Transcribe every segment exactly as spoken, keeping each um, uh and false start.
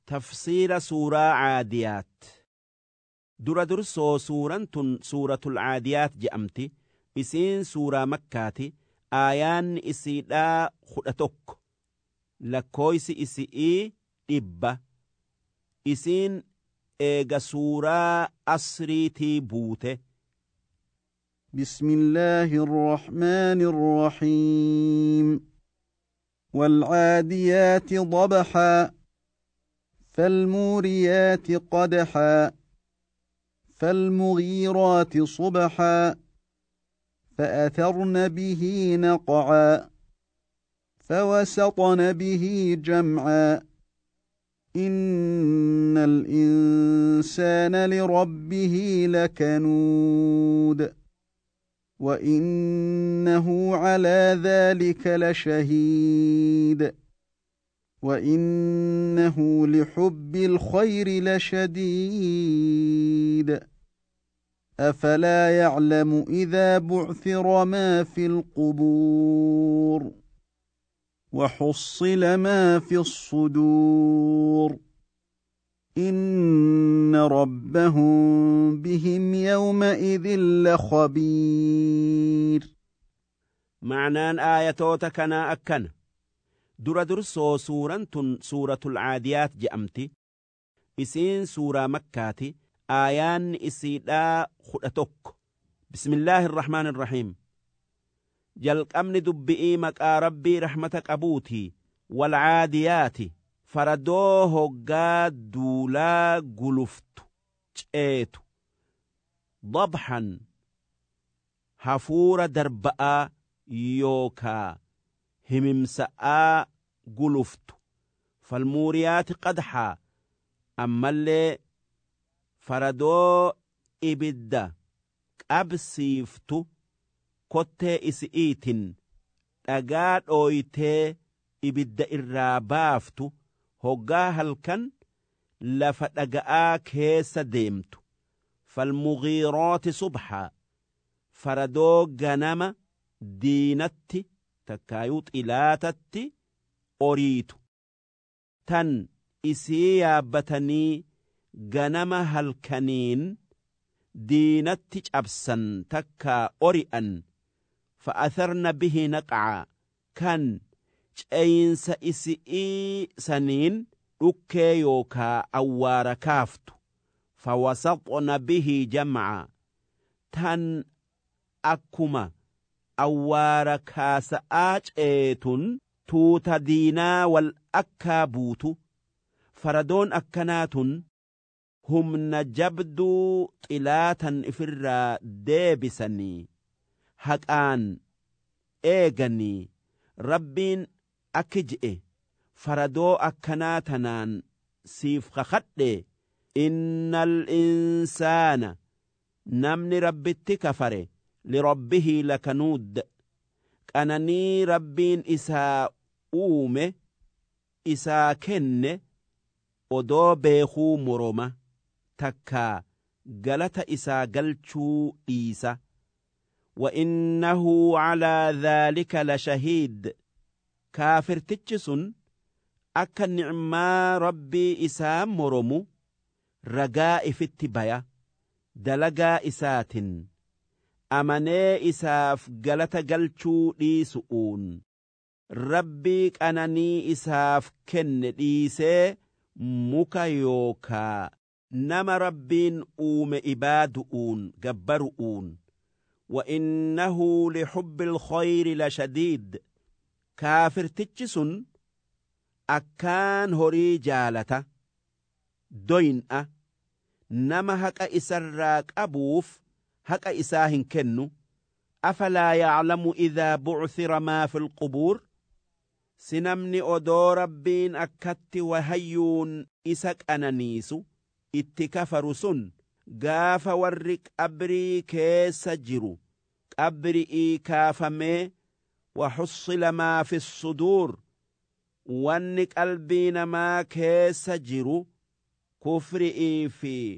تفسير سورة عاديات. درا درسو سورة سورة العاديات جأمتي إسين سورة مكاتي آيان إسيدا خدتك لكويس إسئي إبا إسين إيغا سورة أسريتي بوته. بسم الله الرحمن الرحيم. والعاديات ضبحا فالموريات قدحا فالمغيرات صبحا فأثرن به نقعا فوسطن به جمعا إن الإنسان لربه لكنود وإنه على ذلك لشهيد وإنه لحب الخير لشديد أفلا يعلم إذا بعثر ما في القبور وحصل ما في الصدور إن ربهم بهم يومئذ لخبير. معنان آياتوتا كنا أكن درا درسو سورة سورة العاديات جأمتي إسين سورة مكاتي آيان إسيدا خدتك. بسم الله الرحمن الرحيم. جلق أمن دبئي مكا ربي رحمتك أبوتي. والعاديات فردوه قاد دولا قلفت جئت ضبحا هفور درباء يوكا هممساء قلفت فالموريات قدحا أما اللي فردو إبدا أبسيفتو كوتي إسئيتن أقاد أويتي إبدا إرابافتو هوغا هلكن لفتقاء كيس ديمتو فالمغيرات صبحا فردو غنم دينتي تكايوت إلاتتي أريتو تن إسيابتني غنم هلكنين دينتي أبسن تكا أريئا فأثرن به نقعا كان جئينس إسئي سنين dhukkee yookaa awwaara kaaftu fawasaqna bihi jam'a tan akkuma awwaara kaasa'aa ceetun tuuta diinaa wal akkaa buutu faradoon akkanaatun humna jabduu xilaatan ifirraa deebisanii haqaan eeganii rabbiin akki je'e faradoo akkanaa tanaan siif kakadhe innal insaana namni rabbitti kafare lirabbihi lakanuud qananii rabbiin isaa uume isaa kenne odoo beekuu moroma takkaa galata isaa galchuu dhiisa wa innahu calaa dhaalika lashahiid kaafirtichi sun akka ni'maa rabbii isaa moromu ragaa ifitti baya dalagaa isaatin amanee isaaf galata galchuu dhiisu'uun rabbii qananii isaaf kenne dhiisee muka yookaa nama rabbiin uume ibaadu'uun gabbaru'uun wa innahu lihubbi alkhayri lashadiid kaafirtichi sun akkaan horii jaalata doyin'a nama haqa isarraa qabuuf haqa isaa hin kennu afalaa ya'lamu idhaa bu'thira maa fil qubuur si namni odoo rabbiin akkatti wahayyuun isa qananiisu itti kafaru sun gaafa warri qabrii keessa jiru qabri'ii kaafamee وحصل ما في الصدور وان قلبي ما كيس جرو كفرئي في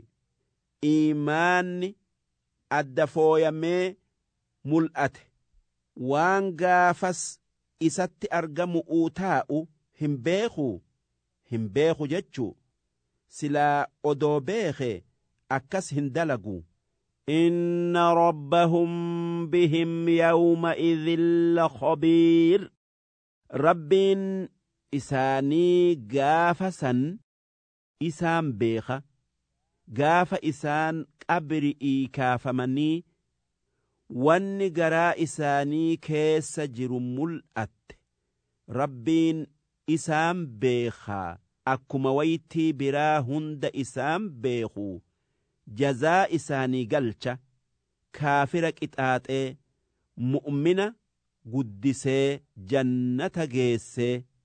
إيمان الدفو يمي ملأت وان غافس إسات أرقم أوتاء هم بيخو هم بيخو جتشو silaa odoo beeke akkas hin dalagu. إن ربهم بهم يومئذ لخبير ربين إساني قافسا إسان بيخا قاف إسان قبرئي كافمني وان قرا إساني كيس جرم الأت ربين إسان بيخا أكما ويتي برا هند إسان بيخو jazaa isaanii galcha kaafira qixaaxee mu'mina guddisee jannata geessee